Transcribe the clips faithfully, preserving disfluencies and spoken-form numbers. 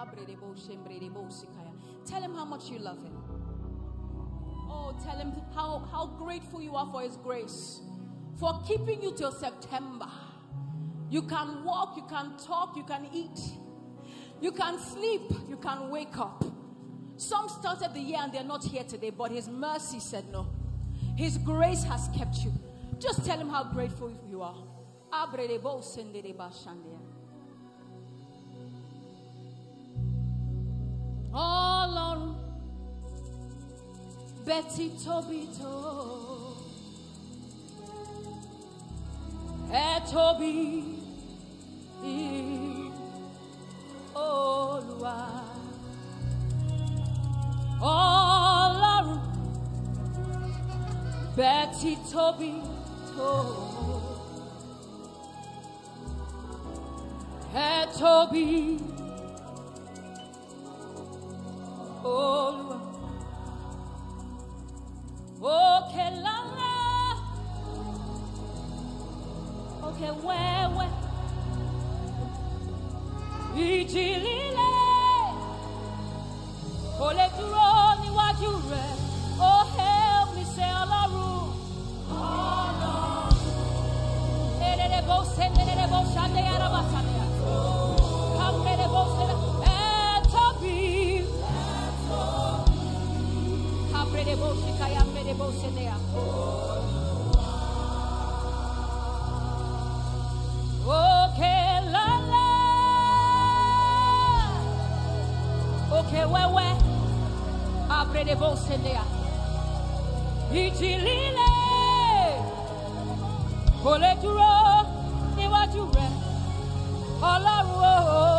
Tell him how much you love him. Oh, tell him how, how grateful you are for his grace, for keeping you till September. You can walk, you can talk, you can eat, you can sleep, you can wake up. Some started the year and they're not here today, but his mercy said no. His grace has kept you. Just tell him how grateful you are. Oh Lord, Betty Tobito, Etobi, Olua, oh Lord, Betty Tobito, Etobi. Oh, okay, la la. Okay, where, where? Ijilile. Ole duro níwájú rẹ̀. Oh, help me say Ọlọ́run. Ọlọ́run. Ere bo se, ere bo shande yara basande ya. Come ere bo se. Etobi. Okay, la la. Okay, where where? Abre de bosendea. Ijilile. Kole duro níwájú rẹ̀. Ọlọ́run.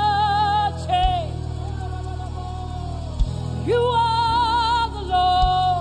You are the Lord.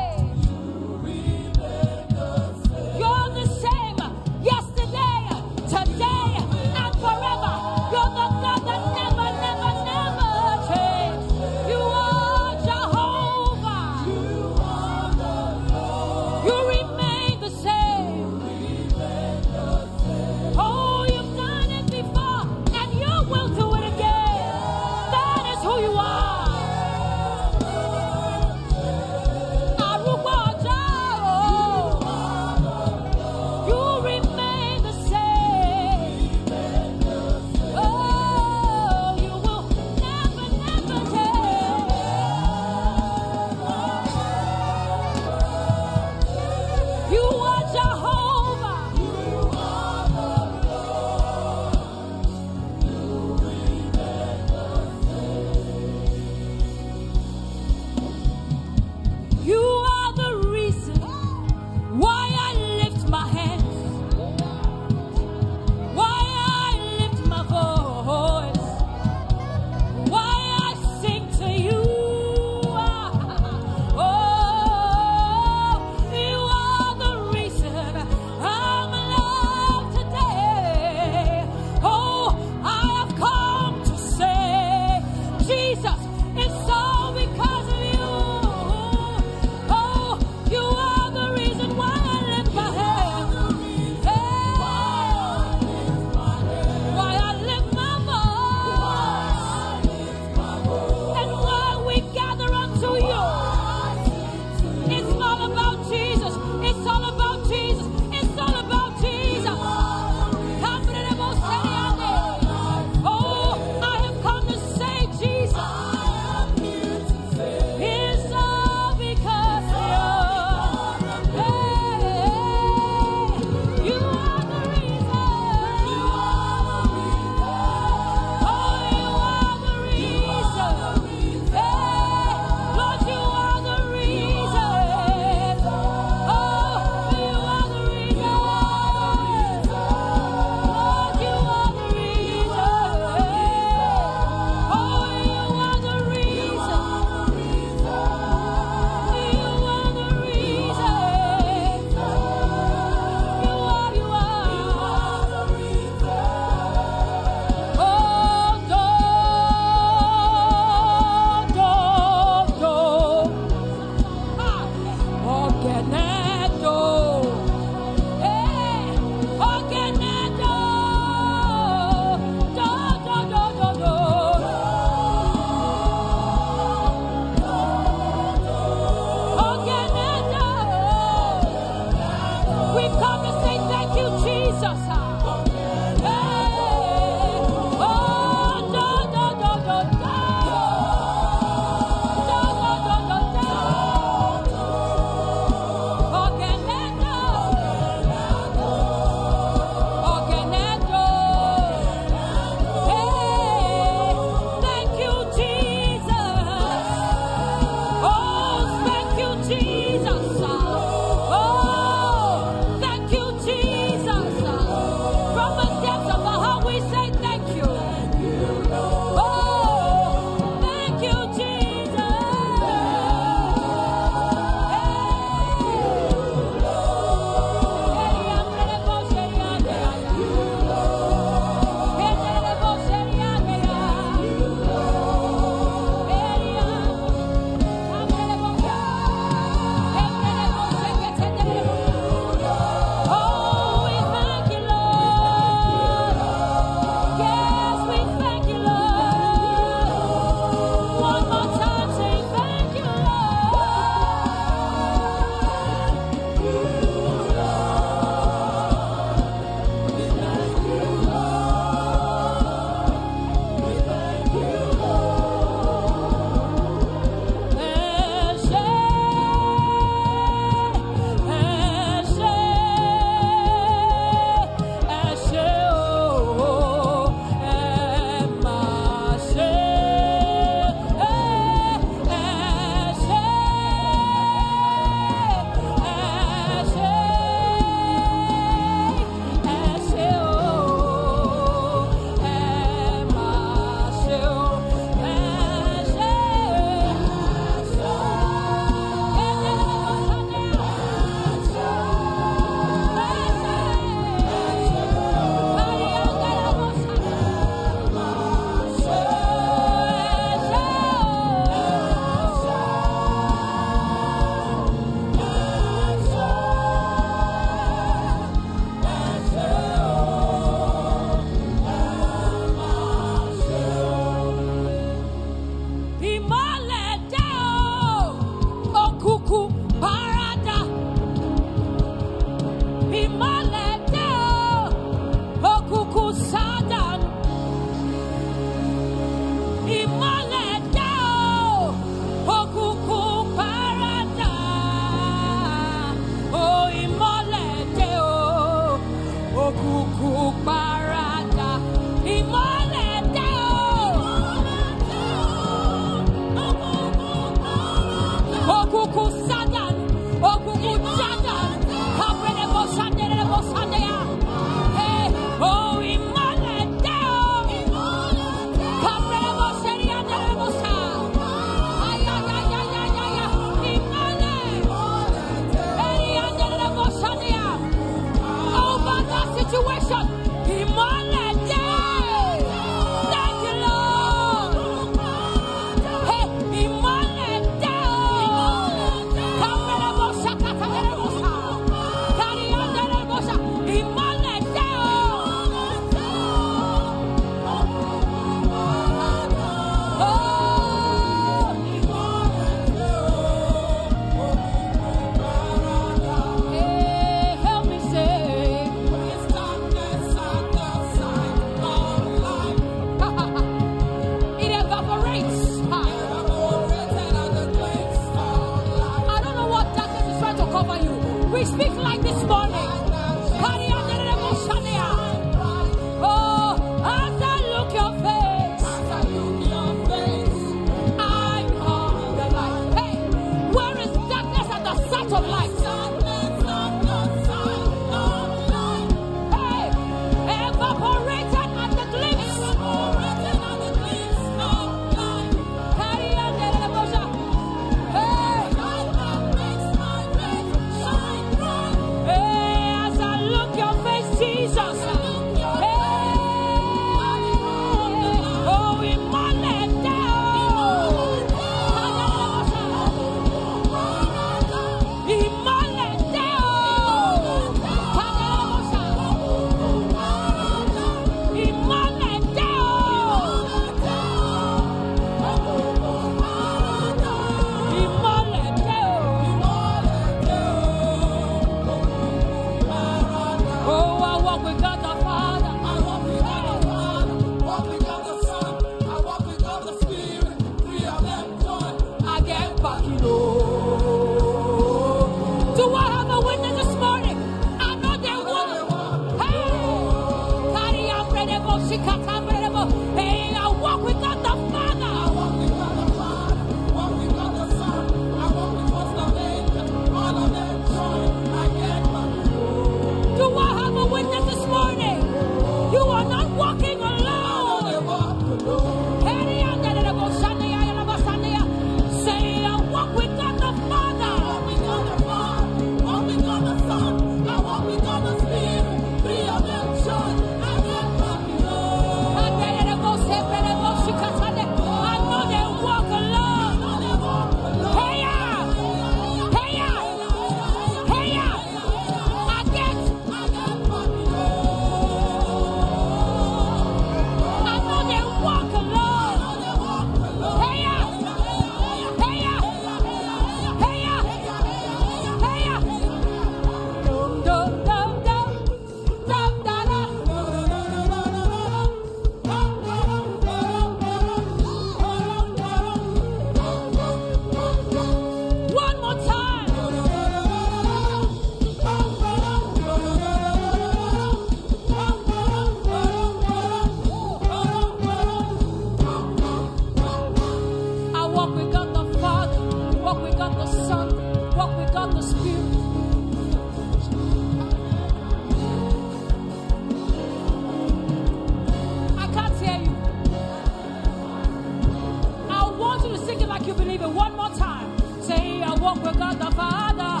one more time. Say, I walk with God the Father.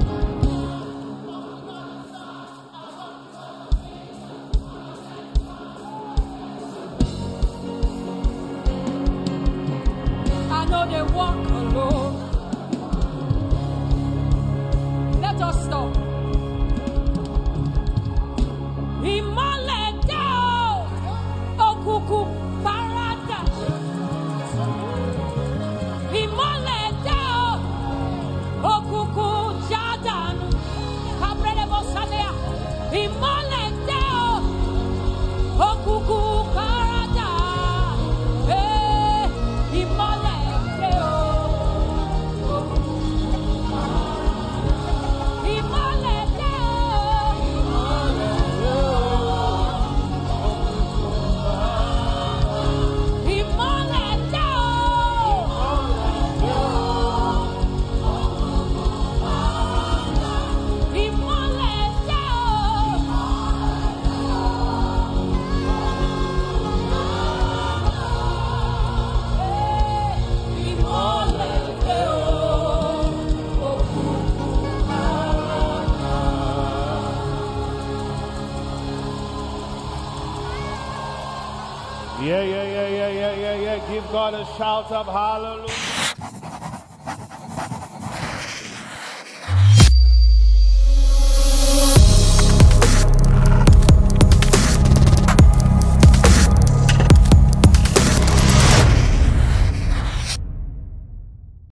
I know they walk alone. Let us stop. Imoleta okuku parada. Imoleta okuku jadanu. Kabrele bosanea. Imoleta okuku parada. Eh, imoleta. Imoleta. Yeah, yeah, yeah, yeah, yeah, yeah, yeah. Give God a shout of hallelujah.